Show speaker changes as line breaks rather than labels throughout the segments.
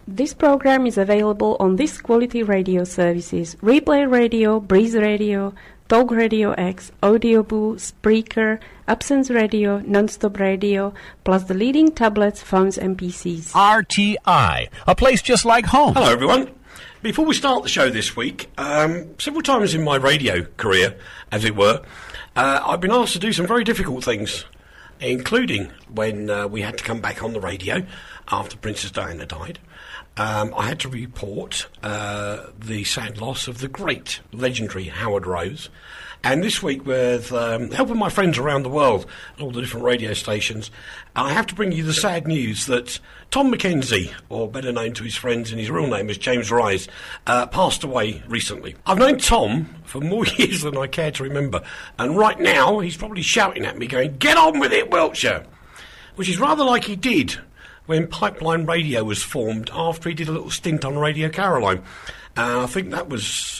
This program is available on this quality radio services: Replay Radio, Breeze Radio, Talk Radio X, Audioboo, Spreaker, Absence Radio, Nonstop Radio, plus the leading tablets, phones and PCs.
RTI, a place just like home.
Hello everyone. Before we start the show this week, several times in my radio career, as it were, I've been asked to do some very difficult things, including when we had to come back on the radio after Princess Diana died. I had to report the sad loss of the great, legendary Howard Rose. And this week, with help of my friends around the world at all the different radio stations, I have to bring you the sad news that Tom McKenzie, or better known to his friends in his real name as James Rise, passed away recently. I've known Tom for more years than I care to remember, and right now he's probably shouting at me going, "Get on with it, Wiltshire!" Which is rather like he did when Pipeline Radio was formed after he did a little stint on Radio Caroline. I think that was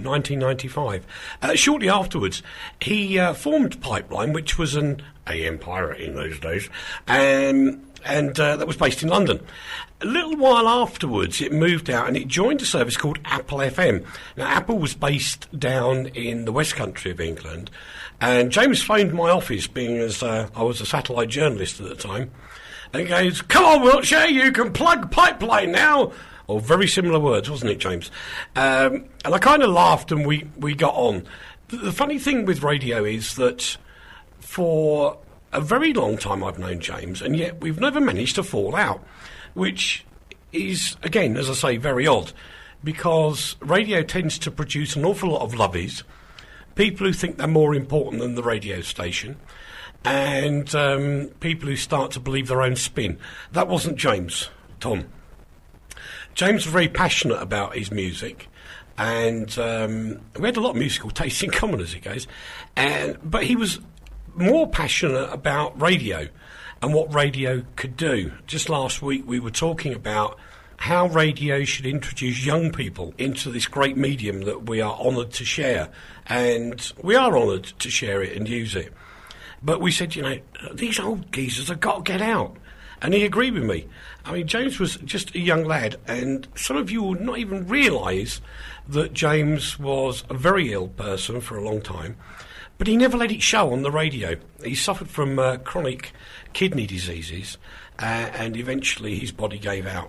1995. Shortly afterwards, he formed Pipeline, which was an AM pirate in those days, and that was based in London. A little while afterwards, it moved out and it joined a service called Apple FM. Now, Apple was based down in the West Country of England, and James phoned my office, being as I was a satellite journalist at the time, and he goes, "Come on, Wiltshire, you can plug Pipeline now." Or very similar words, wasn't it, James? And I kind of laughed and we got on. The funny thing with radio is that for a very long time I've known James, and yet we've never managed to fall out, which is, again, as I say, very odd, because radio tends to produce an awful lot of lovies, people who think they're more important than the radio station, and people who start to believe their own spin. That wasn't James, Tom. James was very passionate about his music, and we had a lot of musical taste in common, as it goes, but he was more passionate about radio and what radio could do. Just last week we were talking about how radio should introduce young people into this great medium that we are honoured to share, and we are honoured to share it and use it. But we said, these old geezers have got to get out. And he agreed with me. I mean, James was just a young lad, and some of you will not even realise that James was a very ill person for a long time, but he never let it show on the radio. He suffered from chronic kidney diseases, and eventually his body gave out.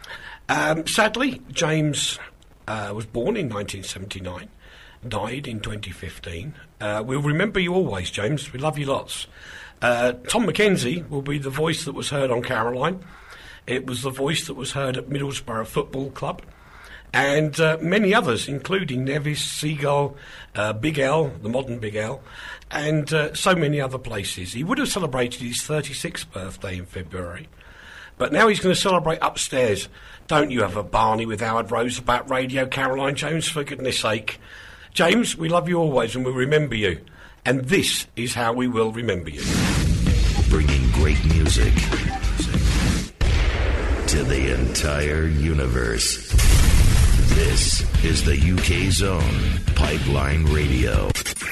Sadly, James was born in 1979, died in 2015. We'll remember you always, James. We love you lots. Tom McKenzie will be the voice that was heard on Caroline. It was the voice that was heard at Middlesbrough Football Club, and many others, including Nevis, Seagull, Big L, the modern Big L, and so many other places. He would have celebrated his 36th birthday in February, but now he's going to celebrate upstairs. Don't you have a Barney with Howard Rose about Radio Caroline, James, for goodness sake. James, we love you always and we'll remember you. And this is how we will remember you.
Bringing great music to the entire universe. This is the UK's own Pipeline Radio.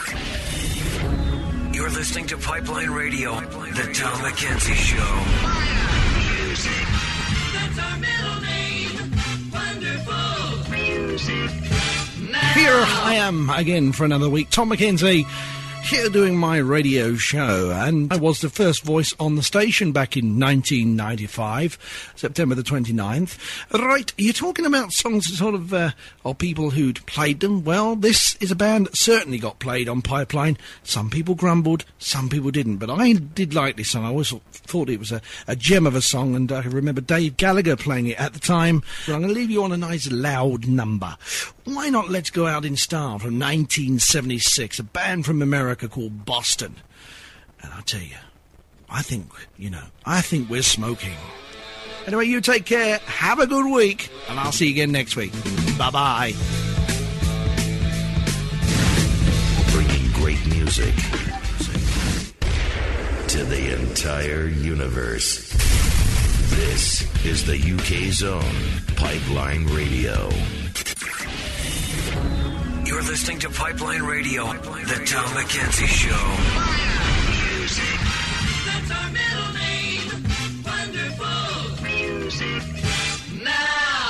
You're listening to Pipeline Radio, the Tom McKenzie Show.
Music. That's our middle name. Wonderful music.
Here I am again for another week. Tom McKenzie, here doing my radio show, and I was the first voice on the station back in 1995, September the 29th. Right, you're talking about songs that sort of, or people who'd played them. Well, this is a band that certainly got played on Pipeline. Some people grumbled, some people didn't, but I did like this song. I always thought it was a gem of a song, and I remember Dave Gallagher playing it at the time. But I'm going to leave you on a nice loud number. Why not Let's Go Out in Style from 1976, a band from America called Boston. And I'll tell you, I think we're smoking. Anyway, you take care, have a good week, and I'll see you again next week. Bye-bye.
Bringing great music to the entire universe. This is the UK's own Pipeline Radio.
You're listening to Pipeline Radio, the Tom McKenzie Show.
Music. That's our middle name. Wonderful music. Now.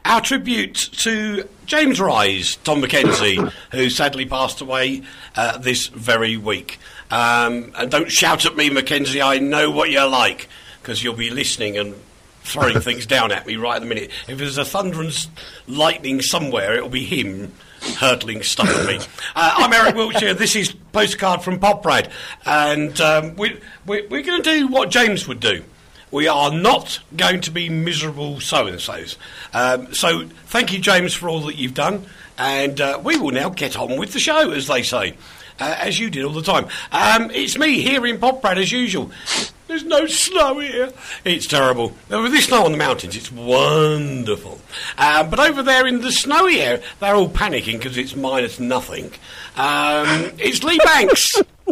our tribute to James Rise, Tom Mackenzie, who sadly passed away this very week. And don't shout at me, Mackenzie, I know what you're like, because you'll be listening and throwing things down at me right at the minute. If there's a thunder and lightning somewhere, it'll be him hurtling stuff at me. I'm Eric Wiltshire. This is Postcard from Poprad. And we're going to do what James would do. We are not going to be miserable so-and-sos. So thank you, James, for all that you've done. And we will now get on with the show, as they say, as you did all the time. It's me here in Poprad, as usual. There's no snow here. It's terrible. With this snow on the mountains, it's wonderful. But over there in the snowy area, they're all panicking because it's minus nothing. It's Lee Banks.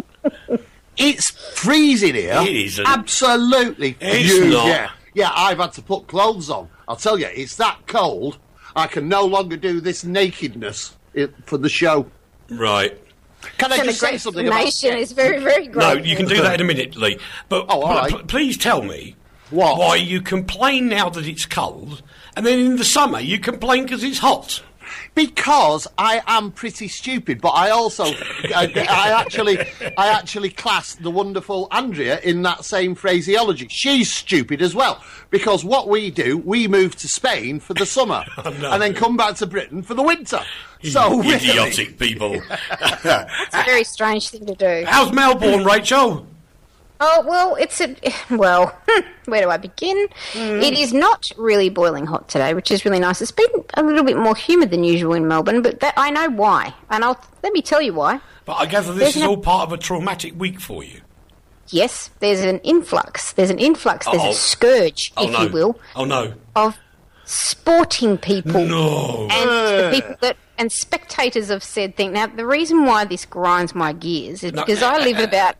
It's freezing here.
It isn't.
Absolutely.
It's
huge.
not.
Yeah, I've had to put clothes on. I'll tell you, it's that cold, I can no longer do this nakedness for the show.
Right.
Can I just say something about...
It's very, very great.
No, you can do that in a minute, Lee. But
all right.
Please tell me
what?
Why you complain now that it's cold, and then in the summer you complain because it's hot.
Because I am pretty stupid, but I also, I actually class the wonderful Andrea in that same phraseology. She's stupid as well, because what we do, we move to Spain for the summer, and then come back to Britain for the winter. So
idiotic people.
It's a very strange thing to do.
How's Melbourne, Rachel?
Oh, well, where do I begin? It is not really boiling hot today, which is really nice. It's been a little bit more humid than usual in Melbourne, but I know why, and let me tell you why.
But I gather this is all part of a traumatic week for you.
Yes, there's an influx. There's a scourge, if you will.
Oh, no.
Of sporting people.
No.
And the people that... And spectators have said things. Now, the reason why this grinds my gears is because I live about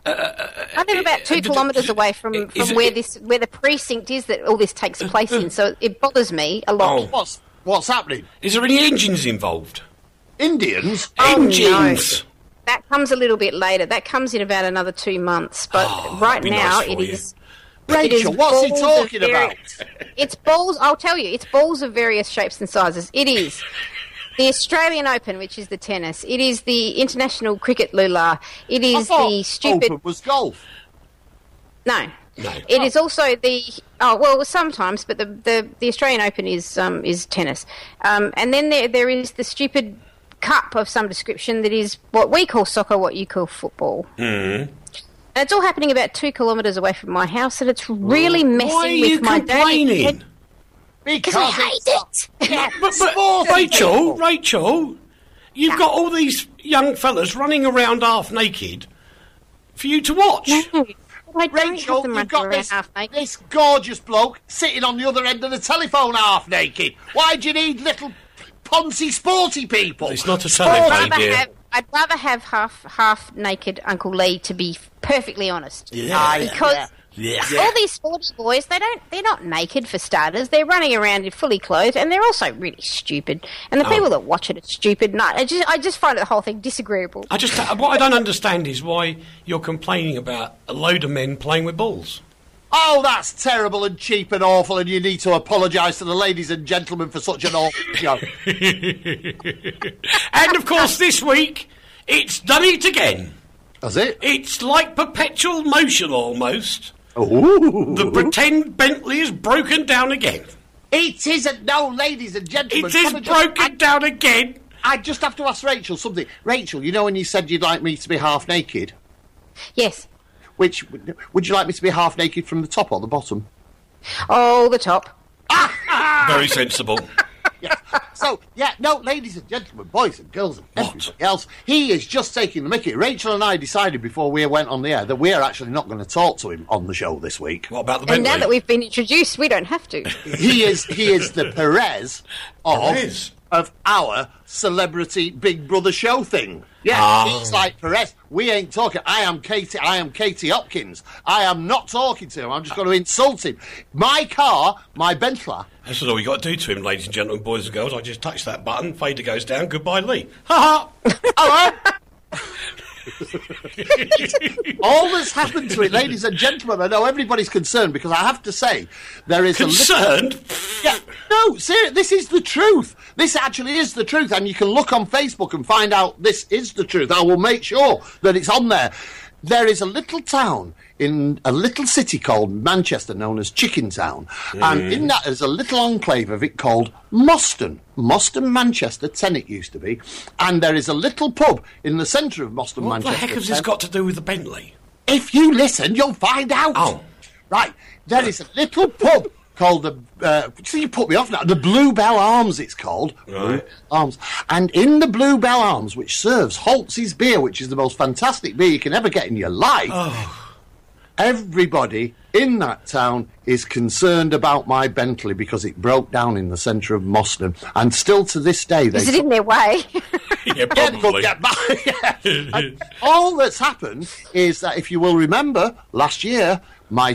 2 kilometres away from where the precinct is that all this takes place in. So it bothers me a lot.
Oh. What's happening?
Is there any engines involved?
Indians?
Engines!
No. That comes a little bit later. That comes in about another 2 months. But right now it is...
Rachel, what's he talking about?
It's balls, I'll tell you, it's balls of various shapes and sizes. It is... The Australian Open, which is the tennis. It is the International Cricket Lula. It is the stupid...
Open was golf.
No. It is also the... Oh, well, sometimes, but the Australian Open is tennis. And then there is the stupid cup of some description that is what we call soccer, what you call football.
Mm.
And it's all happening about 2 kilometres away from my house, and it's really messing with my day.
Why are you complaining?
Because I hate it.
Yeah,
but Rachel, you've got all these young fellas running around half naked for you to watch.
No,
Rachel, you've got this gorgeous bloke sitting on the other end of the telephone half naked. Why do you need little poncy sporty people?
It's not a telephone, dear.
I'd rather have half naked Uncle Lee, to be perfectly honest.
Yeah.
Because all these sporty boys, they're not naked for starters. They're running around fully clothed, and they're also really stupid. And the people that watch it are stupid. No, I just find the whole thing disagreeable.
What I don't understand is why you're complaining about a load of men playing with balls.
Oh, that's terrible and cheap and awful, and you need to apologise to the ladies and gentlemen for such an awful show.
And, of course, this week, it's done it again.
Has it?
It's like perpetual motion, almost.
Ooh.
The pretend Bentley is broken down again.
It isn't, no, ladies and gentlemen.
It is broken down again.
I just have to ask Rachel something. Rachel, you know when you said you'd like me to be half naked?
Yes.
Which, would you like me to be half naked from the top or the bottom?
Oh, the top.
Very sensible.
Yeah. So, ladies and gentlemen, boys and girls and everybody else, he is just taking the mickey. Rachel and I decided before we went on the air that we are actually not going to talk to him on the show this week.
What about the Bentley?
And now that we've been introduced, we don't have to.
He is the Perez of our celebrity Big Brother show thing. Yeah, he's like Perez. We ain't talking. I am Katie Hopkins. I am not talking to him. I'm just going to insult him. My car, my Bentley.
That's all you got to do to him, ladies and gentlemen, boys and girls. I just touch that button, fader goes down, goodbye, Lee. Ha ha!
Hello. All that's happened to it, ladies and gentlemen, I know everybody's concerned because I have to say there is
concerned.
No, seriously, this is the truth. This actually is the truth, and you can look on Facebook and find out this is the truth. I will make sure that it's on there. There is a little town in a little city called Manchester known as Chicken Town, and in that there's a little enclave of it called Moston, Manchester, Tennet used to be, and there is a little pub in the centre of Moston,
What
Manchester.
the heck has this got to do with the Bentley?
If you listen, you'll find out.
Oh.
Right, there is a little pub called the, so you put me off now, the Bluebell Arms it's called.
Right.
Arms. And in the Bluebell Arms, which serves Holtz's beer, which is the most fantastic beer you can ever get in your life, everybody in that town is concerned about my Bentley because it broke down in the centre of Moston. And still to this day...
Is it in their way?
Yeah, probably.
And all that's happened is that, if you will remember, last year... My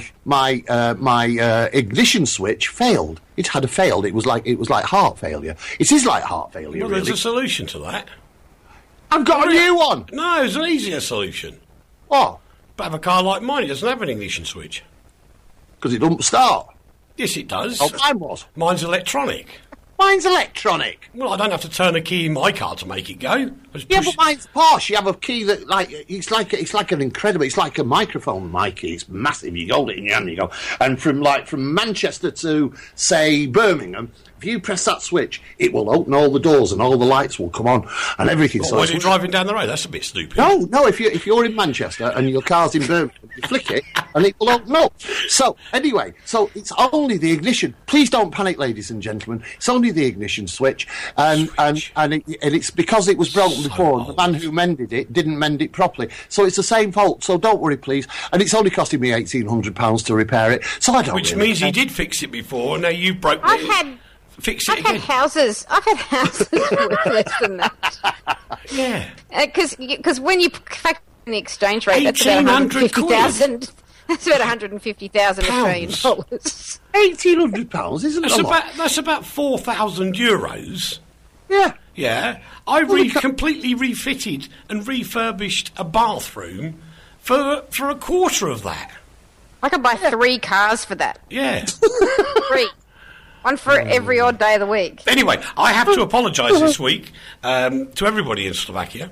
ignition switch failed. It had failed. It was like heart failure. It is like heart failure.
Well,
really.
there's a solution to that.
I've got a new one.
No, there's an easier solution.
What?
But have a car like mine, it doesn't have an ignition switch.
Because it doesn't start.
Yes, it does.
Oh, mine was.
Mine's electronic.
Mine's electronic.
Well, I don't have to turn a key in my car to make it go.
Yeah, but mine's posh. You have a key that, it's like an incredible. It's like a microphone mic. It's massive. You hold it in your hand. You go, and from Manchester to say Birmingham, if you press that switch, it will open all the doors and all the lights will come on and everything.
Why is it driving down the road? That's a bit stupid.
No. If you're in Manchester and your car's in Birmingham, you flick it and it will open up. So anyway, it's only the ignition. Please don't panic, ladies and gentlemen. It's only the ignition switch, and it's because it was broken before. And the man who mended it didn't mend it properly, so it's the same fault. So don't worry, please. And it's only costing me £1,800 to reper it. So I don't.
Which means he did fix it before. And now you've broken it. Fix it
I've
again.
had houses worth less than that.
Yeah.
Because when you factor in the exchange rate, that's about
150,000.
That's about 150,000 Australian dollars.
£1,800 isn't a lot.
That's about €4,000.
Yeah.
Yeah. I completely refitted and refurbished a bathroom for a quarter of that.
I could buy 3 cars for that.
Yeah.
3. One for every odd day of the week.
Anyway, I have to apologise this week to everybody in Slovakia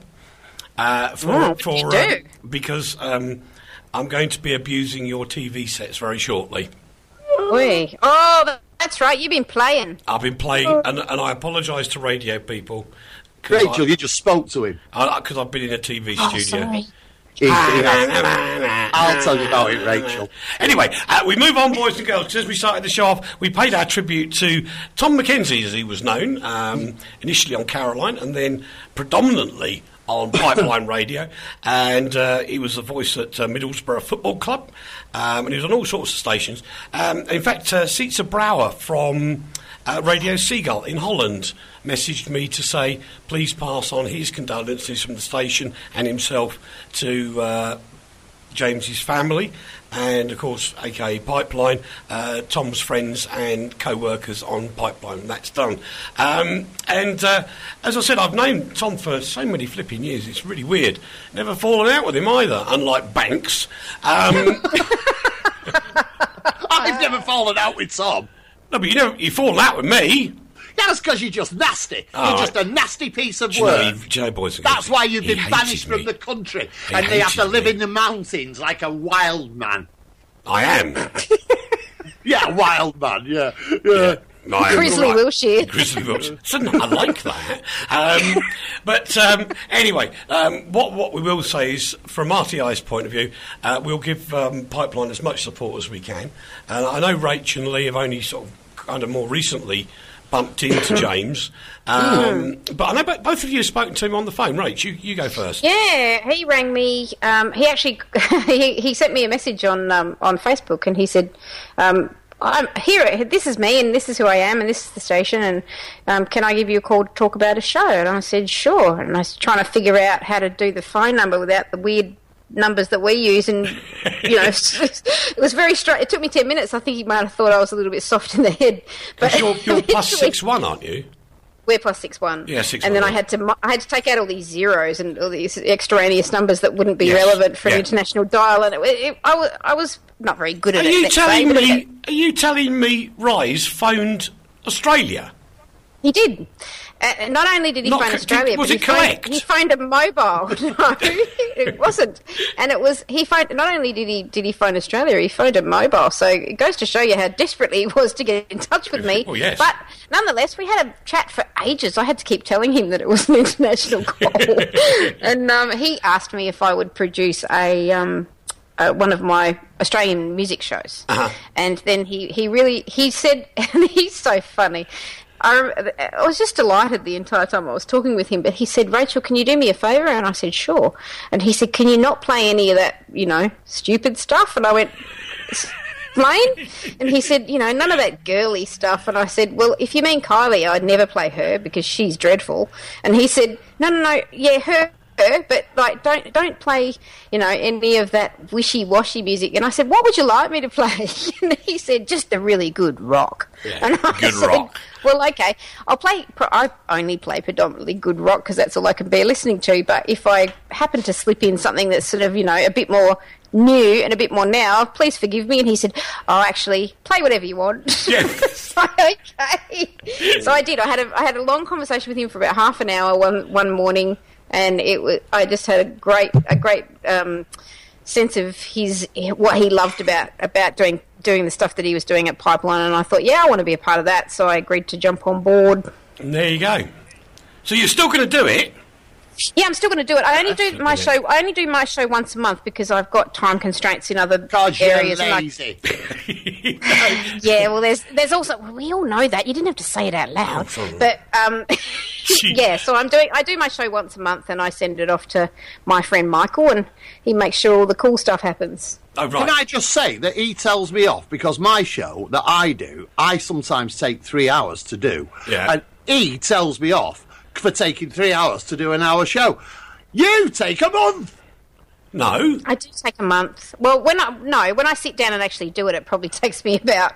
because I'm going to be abusing your TV sets very shortly.
Oh, that's right. You've been playing.
I've been playing, and I apologise to radio people.
Rachel, you just spoke to him.
Because I've been in a TV studio.
Sorry.
I'll tell you about it, Rachel.
Anyway, we move on, boys and girls. As we started the show off, we paid our tribute to Tom Mackenzie, as he was known, initially on Caroline, and then predominantly on Pipeline Radio. And he was the voice at Middlesbrough Football Club, and he was on all sorts of stations. In fact, Sietze Brouwer from Radio Seagull in Holland messaged me to say please pass on his condolences from the station and himself to James's family and, of course, aka Pipeline, Tom's friends and co-workers on Pipeline. That's done. And as I said, I've known Tom for so many flipping years. It's really weird. Never fallen out with him either, unlike Banks.
I've never fallen out with Tom.
No, but you've fallen out with me.
Yeah, that's because you're just nasty.
Oh,
you're just a nasty piece of work.
Boys and
that's
girls,
why you've
he
been banished
hated
from the country,
He
and they have to
hated
live
me.
in the mountains like a wild man.
I am.
Yeah, wild man. Yeah.
Grizzly Wilshire.
Grizzly Wilshire. So, no, I like that. But anyway, what we will say is, from RTI's point of view, we'll give Pipeline as much support as we can. And I know Rach and Lee have only sort of kind of more recently bumped into James. But I know both of you have spoken to him on the phone. Rach, you go first.
Yeah, he rang me. He actually he sent me a message on Facebook, and he said, I'm here. This is me, and this is who I am, and this is the station. And can I give you a call to talk about a show? And I said, sure. And I was trying to figure out how to do the phone number without the weird numbers that we use, and it was very strange. It took me 10 minutes. I think he might have thought I was a little bit soft in the head. But
you're +61, aren't you?
We're +61.
Yeah, 6
And then
one,
I had to take out all these zeros and all these extraneous numbers that wouldn't be
Yes,
relevant for
yeah.
an international dial, and I was not very good at
Are
it.
you
let's
telling
say, but
me? Are you telling me Rise phoned Australia?
he did. Not only did he
Not
phone
co-
Australia,
was
but
it collect?
he phoned a mobile. No, it wasn't. And it was he phoned. Not only did he phone Australia, he phoned a mobile. So it goes to show you how desperate he was to get in touch with me.
Oh, yes.
But nonetheless, we had a chat for ages. I had to keep telling him that it was an international call, and he asked me if I would produce one of my Australian music shows. And then he said, and he's so funny. I was just delighted the entire time I was talking with him, but he said, Rachel, can you do me a favour? And I said, sure. And he said, can you not play any of that, stupid stuff? And I went, explain? And he said, none of that girly stuff. And I said, well, if you mean Kylie, I'd never play her because she's dreadful. And he said, no, yeah, her, but like don't play any of that wishy-washy music. And I said, what would you like me to play? And he said, just the really good rock.
Yeah,
and I
good
said,
rock.
well, okay, I only play predominantly good rock because that's all I can bear listening to. But if I happen to slip in something that's sort of a bit more new and a bit more now, please forgive me. And he said, oh, actually, play whatever you want.
Yeah.
So, okay. So I did. I had a long conversation with him for about half an hour one morning. And I just had a great sense of what he loved about doing the stuff that he was doing at Pipeline, and I thought, yeah, I want to be a part of that, so I agreed to jump on board.
And there you go. So you're still going to do it?
Yeah, I'm still going to do it. I only do my show once a month because I've got time constraints in other areas.
You're lazy.
Yeah, well, there's also we all know that you didn't have to say it out loud, but yeah. So I do my show once a month, and I send it off to my friend Michael, and he makes sure all the cool stuff happens.
Oh, right.
Can I just say that he tells me off because my show that I do, I sometimes take 3 hours to do, and he tells me off for taking 3 hours to do an hour show. You take a month.
No,
I do take a month. Well, when I sit down and actually do it, it probably takes me about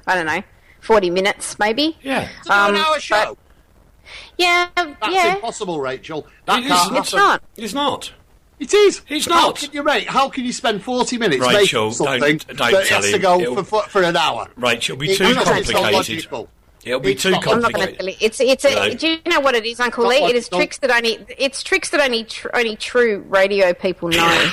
40 minutes, maybe.
Yeah,
to do an hour show.
That's
impossible, Rachel. That can't happen.
It's not.
It's not.
It is.
It's not.
How can you spend 40 minutes
Rachel,
making something
don't
that
tell
has
him.
to go for an hour?
Rachel, it'll be too complicated. It'll be too
I'm not
complicated.
going to. Do you know what it is, Uncle Lee? It is tricks that only true radio people know.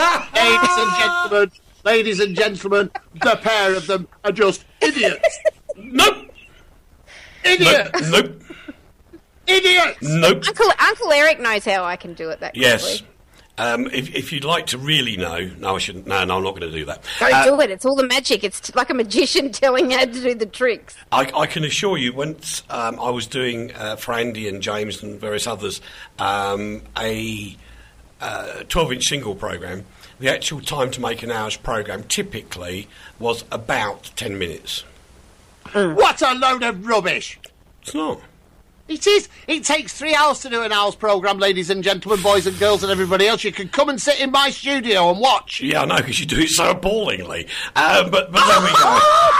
Ladies and gentlemen, the pair of them are just idiots.
Nope.
Idiots.
Nope.
Idiots.
Nope.
Uncle Eric knows how I can do it that quickly.
Yes. If you'd like to really know, no, I shouldn't. No, I'm not going to do that.
Don't do it. It's all the magic. It's like a magician telling you how to do the tricks.
I can assure you, once I was doing for Andy and James and various others a 12-inch single program. The actual time to make an hour's program typically was about 10 minutes.
What a load of rubbish!
It's not.
It is. It takes 3 hours to do an hour's programme, ladies and gentlemen, boys and girls and everybody else. You can come and sit in my studio and watch.
Yeah, I know, because you do it so appallingly. But there we go.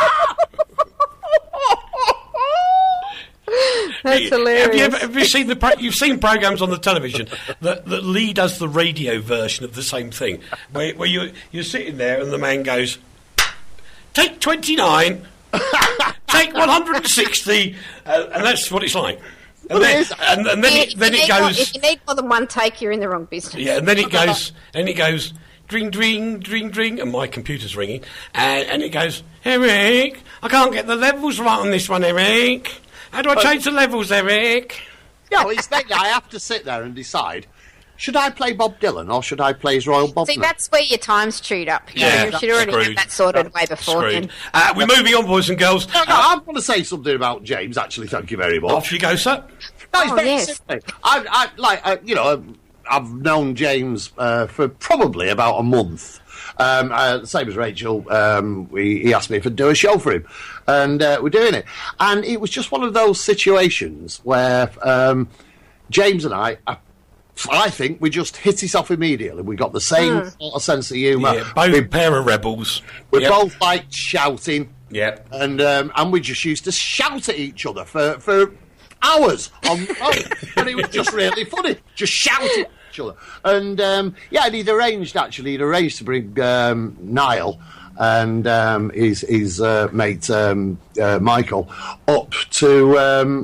That's hilarious.
Have you seen you've seen programmes on the television that Lee does the radio version of the same thing, where you're sitting there and the man goes, take 29, take 160, and that's what it's like. And then it goes.
If you need more than one take, you're in the wrong business.
Yeah, and then it goes, dring, dring, dring, dring, and my computer's ringing, and it goes, Eric, I can't get the levels right on this one, Eric. How do I change the levels, Eric?
Yeah, well, it's that I have to sit there and decide, should I play Bob Dylan or should I play his Royal Bob?
See, that's where your time's chewed up. You should already have that sorted way before then.
We're moving on, boys and girls.
No, I want to say something about James, actually, thank you very much.
Off you go, sir.
No, it's very simple. I've known James for probably about a month. Same as Rachel, he asked me if I'd do a show for him, and we're doing it. And it was just one of those situations where James and I think we just hit it off immediately. We got the same sort of sense of humour.
Yeah, both pair of rebels.
We both liked shouting.
Yep.
And we just used to shout at each other for hours on the phone, and it was just really funny, just shouting at each other. And and he'd arranged to bring Niall and his mate Michael up to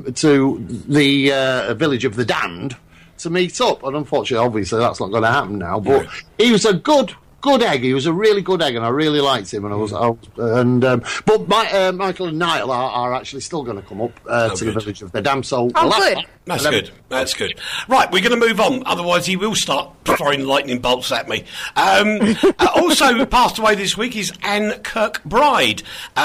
the village of the Damned to meet up. And unfortunately, obviously, that's not going to happen now. But he was a good egg. He was a really good egg, and I really liked him. And but Michael and Niall are actually still going to come up to the village of the Damned. So
good.
That's good. Right, we're going to move on. Otherwise, he will start throwing lightning bolts at me. Also passed away this week is Anne Kirkbride,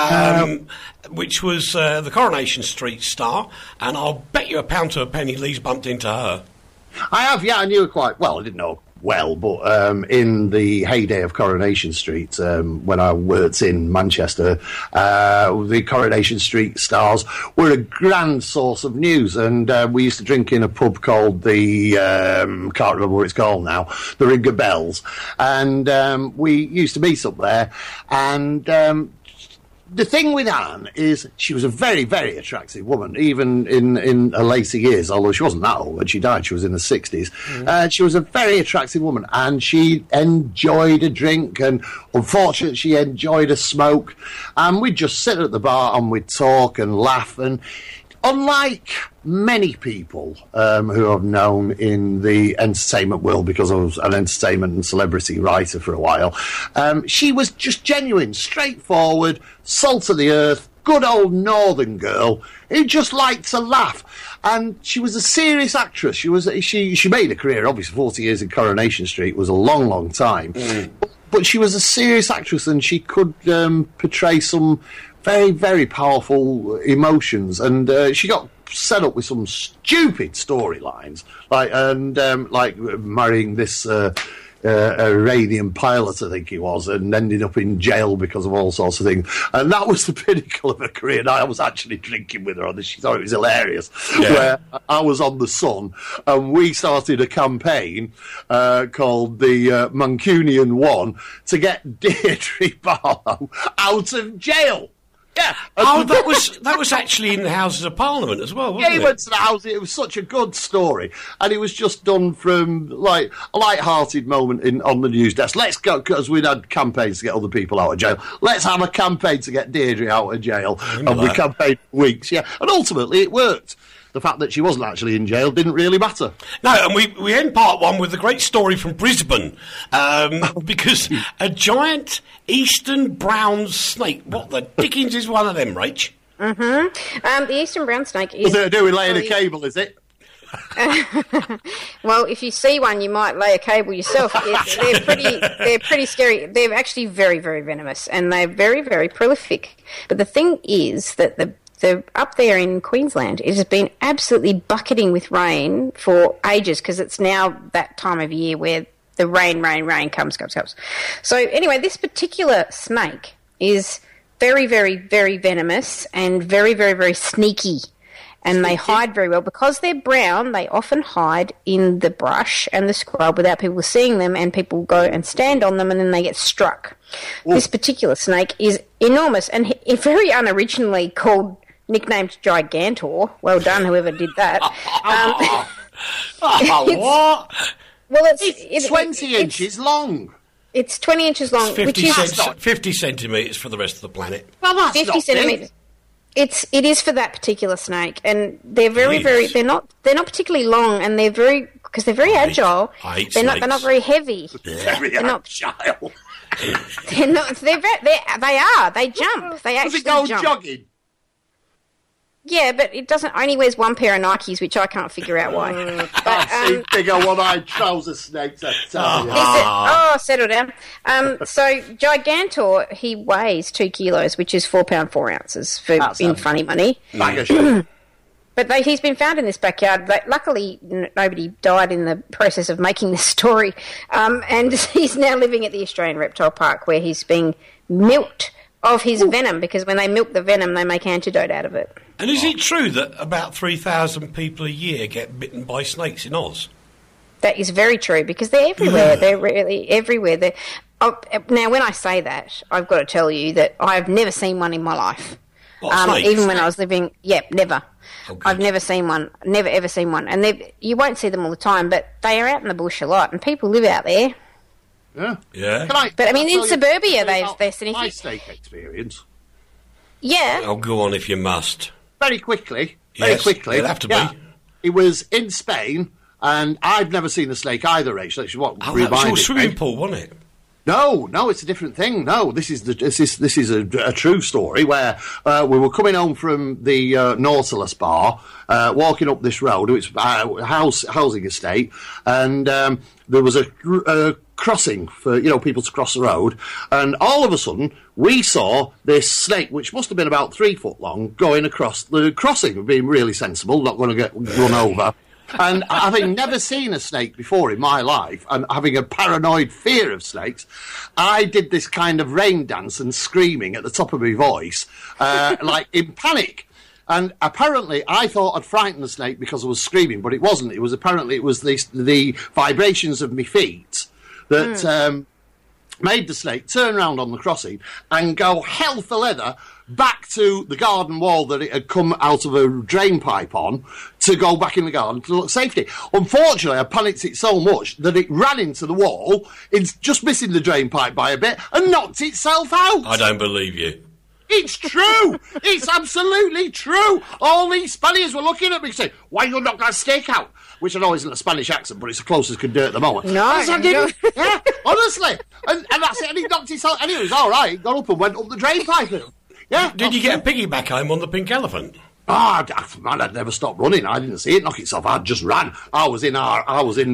which was the Coronation Street star, and I'll bet you £1 to a penny Lee's bumped into her.
I have, I knew her quite well. I didn't know well, but in the heyday of Coronation Street, when I worked in Manchester, the Coronation Street stars were a grand source of news, and we used to drink in a pub called the, can't remember what it's called now, the Ring of Bells, and we used to meet up there, and the thing with Anne is she was a very, very attractive woman, even in her later years, although she wasn't that old when she died. She was in the 60s. She was a very attractive woman, and she enjoyed a drink, and unfortunately she enjoyed a smoke. And we'd just sit at the bar and we'd talk and laugh. And unlike many people who I've known in the entertainment world, because I was an entertainment and celebrity writer for a while, she was just genuine, straightforward, salt of the earth, good old northern girl who just liked to laugh. And she was a serious actress. She made a career, obviously 40 years in Coronation Street was a long, long time. But she was a serious actress, and she could portray some very, very powerful emotions, and she got set up with some stupid storylines, like marrying this Iranian pilot, I think he was, and ended up in jail because of all sorts of things. And that was the pinnacle of her career. And I was actually drinking with her on this. She thought it was hilarious. Yeah. Where I was on the Sun, and we started a campaign called the Mancunian One to get Deirdre Barlow out of jail. Yeah.
That was actually in the Houses of Parliament as well, wasn't it?
Yeah, he went to the House. It was such a good story, and it was just done from like a light-hearted moment on the news desk. Let's go, because we'd had campaigns to get other people out of jail. Let's have a campaign to get Deirdre out of jail, and we campaigned for weeks. Yeah, and ultimately it worked. The fact that she wasn't actually in jail didn't really matter.
No, and we end part one with a great story from Brisbane, because a giant eastern brown snake. What the dickens is one of them, Rach?
The eastern brown snake is...
What's it to do with laying a cable, is it?
Well, if you see one, you might lay a cable yourself. They're pretty scary. They're actually very, very venomous, and they're very, very prolific. But the thing is that the up there in Queensland, it has been absolutely bucketing with rain for ages, because it's now that time of year where the rain comes. So anyway, this particular snake is very, very, very venomous and very, very, very sneaky. And they hide very well. Because they're brown, they often hide in the brush and the scrub without people seeing them, and people go and stand on them, and then they get struck. Ooh. This particular snake is enormous and very unoriginally nicknamed Gigantor. Well done, whoever did that.
What?
Well,
it's 20 inches long.
It's 20 inches long.
It's 50 centimetres for the rest of the planet.
Well, that's
50
not
centimetres. It is for that particular snake, and they're very, very. They're not particularly long, and they're very agile. They're not very heavy.
Very agile.
They're not. They are. They jump. They actually
jump. Does it go jogging?
Yeah, but it doesn't. Only wears one pair of Nikes, which I can't figure out why.
But bigger one-eyed trouser snakes.
Settle down. So Gigantor, he weighs 2 kilos, which is £4 4 ounces in funny money. But he's been found in this backyard. Luckily, nobody died in the process of making this story, and he's now living at the Australian Reptile Park, where he's being milked of his venom, because when they milk the venom, they make antidote out of it.
And is it true that about 3,000 people a year get bitten by snakes in Oz?
That is very true, because they're everywhere. They're really everywhere. Now, when I say that, I've got to tell you that I've never seen one in my life.
What, snakes?
Even when I was living... Yep, never.
Oh, good.
I've never seen one. Never, ever seen one. And you won't see them all the time, but they are out in the bush a lot, and people live out there.
Yeah.
Yeah.
But, I mean, in suburbia, they're sitting...
My snake experience.
Yeah.
Oh, go on if you must.
Very quickly.
Yes, it'll have to be.
It was in Spain, and I've never seen a snake either, Rachel. That's what
Oh, that was your
reminded
swimming
me.
pool, wasn't it?
No, it's a different thing. No, this is a true story where we were coming home from the Nautilus bar, walking up this road. It's a housing estate, and there was a crossing for people to cross the road, and all of a sudden we saw this snake, which must have been about 3 foot long, going across the crossing, being really sensible, not going to get run over. And having never seen a snake before in my life, and having a paranoid fear of snakes, I did this kind of rain dance and screaming at the top of my voice, like in panic. And apparently, I thought I'd frightened the snake because I was screaming, but it wasn't. It was the vibrations of my feet that made the snake turn around on the crossing and go hell for leather back to the garden wall that it had come out of a drain pipe on to go back in the garden to look safety. Unfortunately, I panicked it so much that it ran into the wall, it's just missing the drain pipe by a bit, and knocked itself out.
I don't believe you.
It's true. It's absolutely true. All these Spaniards were looking at me saying, why you knock that snake out? Which I know isn't a Spanish accent, but it's the closest can do at the moment.
No,
I didn't. Yeah, honestly. And that's it. And he knocked himself. And he was all right. Got up and went up the drain pipe. Yeah.
Did you get a piggyback home on the pink elephant?
Man, I'd never stopped running. I didn't see it knock itself. I just ran. I was in our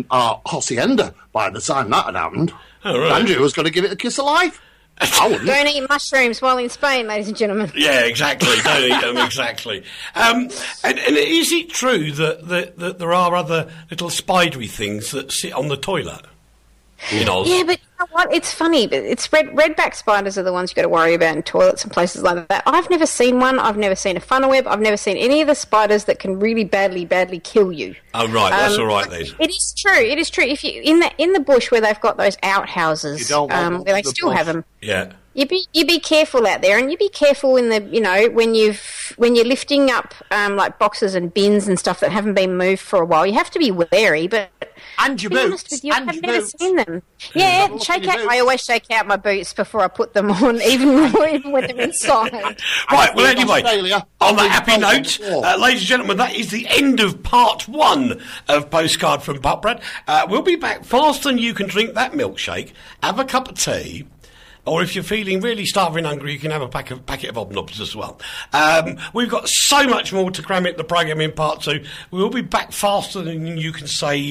hacienda by the time that had happened.
Oh, right.
Andrew was going to give it a kiss of life. I wouldn't.
Don't eat mushrooms while in Spain, ladies and gentlemen.
Yeah, exactly. Don't eat them, exactly. And is it true that there are other little spidery things that sit on the toilet in Oz?
Yeah, but you know what? It's funny. But it's redback spiders are the ones you've got to worry about in toilets and places like that. I've never seen one. I've never seen a funnel web. I've never seen any of the spiders that can really badly kill you.
Oh, right. That's all right then.
It is true. It is true. If you in the bush where they've got those outhouses, where they still have them.
Yeah.
You be careful out there, and you be careful in the when you're lifting up like boxes and bins and stuff that haven't been moved for a while. You have to be wary, but
and your
to be honest
boots.
with you,
And
I've
your
never
boots.
seen them. Yeah, shake out. I always shake out my boots before I put them on, even when they're inside.
Right, well, anyway,
Australia.
on that happy note, ladies and gentlemen, that is the end of part 1 of Postcard from Pupbrad. We'll be back faster than you can drink that milkshake. Have a cup of tea. Or if you're feeling really starving hungry, you can have a packet of Hobnobs as well. We've got so much more to cram into the programme in part 2. We'll be back faster than you can say,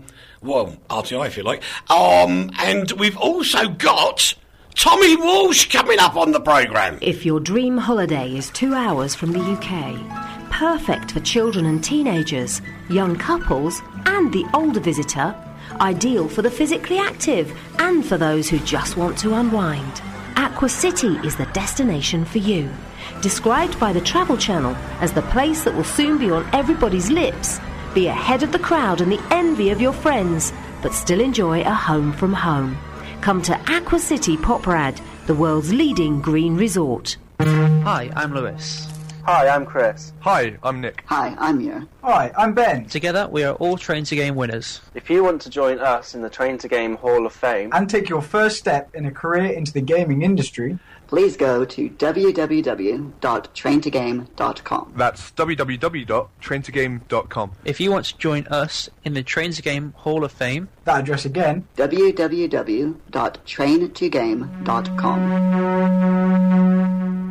RTI if you like. And we've also got Tommy Walsh coming up on the programme.
If your dream holiday is 2 hours from the UK, perfect for children and teenagers, young couples, and the older visitor, ideal for the physically active and for those who just want to unwind. Aqua City is the destination for you. Described by the Travel Channel as the place that will soon be on everybody's lips, be ahead of the crowd and the envy of your friends, but still enjoy a home from home. Come to Aqua City Poprad, the world's leading green resort.
Hi, I'm Lewis.
Hi, I'm Chris.
Hi, I'm Nick.
Hi, I'm Muir.
Hi, I'm Ben. Together, we are all Train to Game winners.
If you want to join us in the Train to Game Hall of Fame
and take your first step in a career into the gaming industry,
please go to www.traintogame.com.
That's www.traintogame.com. If you want to join us in the Train to Game Hall of Fame,
that address again,
www.traintogame.com.